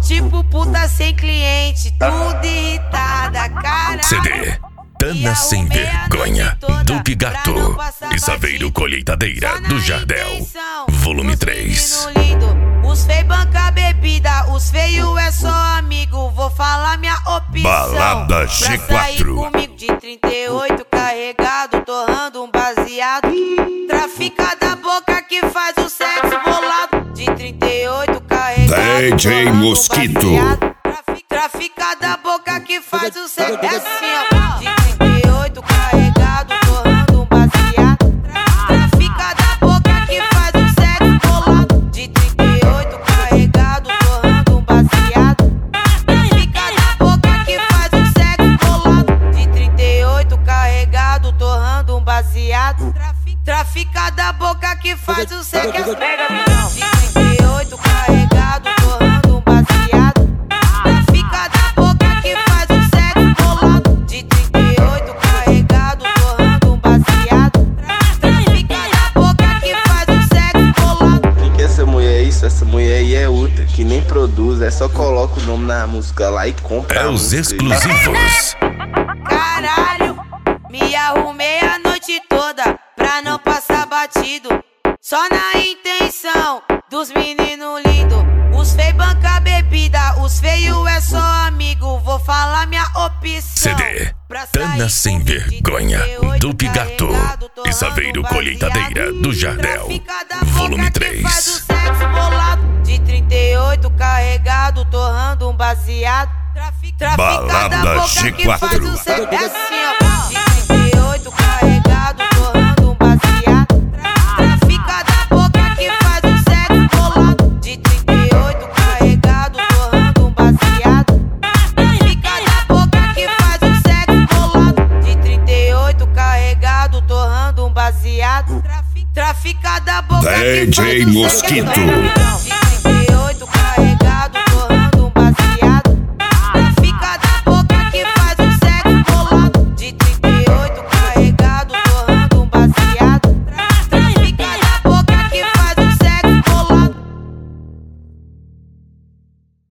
Tipo puta sem cliente, tudo irritada, cara. CD Tana Sem Vergonha, do Pigato e Saveiro Colheitadeira do Jardel, volume 3. Os feios banca bebida, os feios é só amigo. Vou falar minha opção. Balada Pra sair G4 comigo de 38 carregado, torrando um baseado. Trafica da boca que faz o sexo bolado. De 38 carregado, DJ Mosquito. Trafica da boca que faz o sexo. É assim, ó. De 38 carregado, torrando um baseado. Trafica da boca que faz o sexo bolado. De 38 carregado, torrando um baseado. Trafica da boca que faz o sexo bolado. De 38 carregado, torrando um baseado. Trafica da boca que faz o sexo. Pega, visão. De 38 carregado, torrando um baseado. Trafica da boca que faz o sexo bolado. De 38 carregado, torrando um baseado. Trafica da boca que faz o sexo bolado. Quem que essa mulher é isso? Essa mulher aí é outra, que nem produz, é só coloca o nome na música lá e compra. É os exclusivos. Caralho, me arrumei a noite toda pra não passar batido. Só na intenção dos meninos lindos. Os feios banca bebida, os feios é só amigo. Vou falar minha opção. CD Tana Sem Vergonha, do Pigato e Saveiro Colheitadeira do Jardel, volume 3. De 38 carregado, torrando um baseado. Balada G4. É assim, ó. De 38 carregado, torrando um baseado. Trafica da boca que faz o sexo bolado. De 38 carregado, torrando um baseado. Trafica da boca que faz o sexo bolado. De 38 carregado, torrando um baseado. Trafica da boca que faz o sexo DJ Mosquito.